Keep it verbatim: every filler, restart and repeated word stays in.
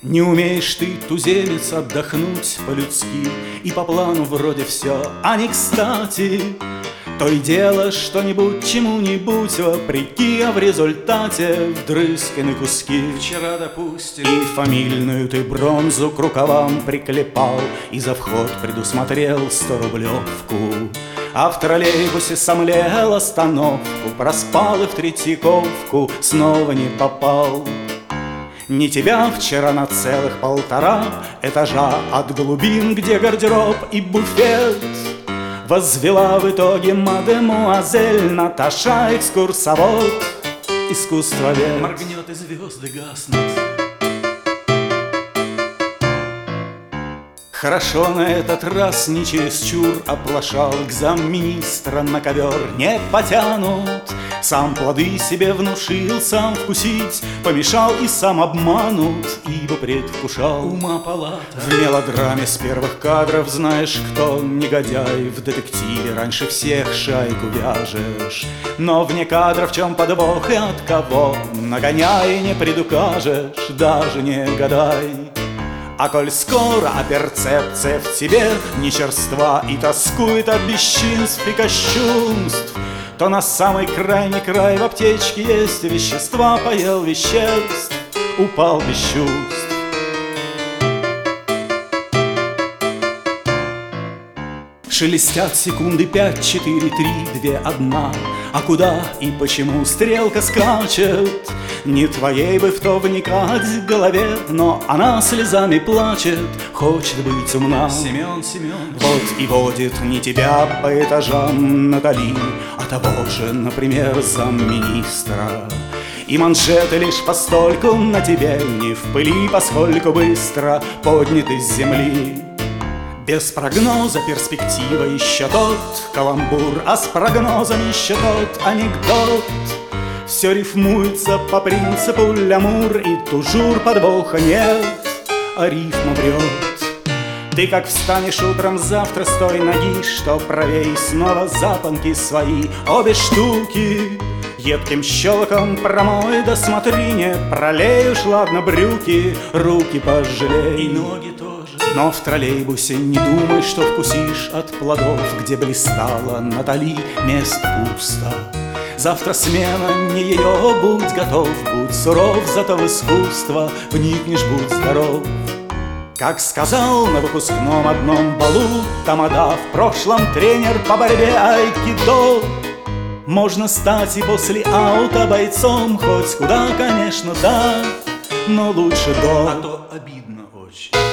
Не умеешь ты, туземец, отдохнуть по-людски, и по плану вроде все, а не кстати. То и дело что-нибудь чему-нибудь вопреки, а в результате вдрызг на куски. Вчера, допустим, и фамильную ты бронзу к рукавам приклепал, и за вход предусмотрел сторублевку. А в троллейбусе сомлел остановку, проспал и в Третьяковку снова не попал. Не тебя вчера на целых полтора этажа от глубин, где гардероб и буфет, возвела в итоге мадемуазель Наташа, экскурсовод, искусствовед. Моргнет и звезды гаснут. Хорошо на этот раз не чересчур оплошал, к замминистра на ковер не потянут. Сам плоды себе внушил, сам вкусить помешал и сам обманут, ибо предвкушал ума палата. В мелодраме с первых кадров знаешь, кто негодяй. В детективе раньше всех шайку вяжешь, но вне кадра в чем подвох и от кого нагоняй не предукажешь, даже не гадай. А коль скоро а перцепция в тебе не черства и тоскует от бесчинств и кощунств, то на самый крайний край в аптечке есть вещества, поел веществ, упал без чувств. Шелестят секунды пять, четыре, три, две, одна. А куда и почему стрелка скачет? Не твоей бы в то вникать в голове, но она слезами плачет, хочет быть умна. Семен, Семен, вот и водит не тебя по этажам Натали, а того же, например, замминистра. И манжеты лишь постольку на тебе не в пыли, поскольку быстро подняты с земли. Без прогноза перспектива еще тот каламбур, а с прогнозом еще тот анекдот. Все рифмуется по принципу лямур, и тужур подвоха нет, а рифма врет. Ты как встанешь утром завтра с той ноги, что правей, снова запонки свои, обе штуки едким щелоком промой, да смотри, не пролей уж, ладно, брюки, руки пожалей. И ноги тоже. Но в троллейбусе не думай, что вкусишь от плодов, где блистала Натали, мест пусто. Завтра смена не ее, будь готов, будь суров, зато в искусство вникнешь, будь здоров. Как сказал на выпускном одном балу тамада, в прошлом тренер по борьбе айкидо. Можно стать и после аута бойцом, хоть куда, конечно, да, но лучше до. А то обидно очень.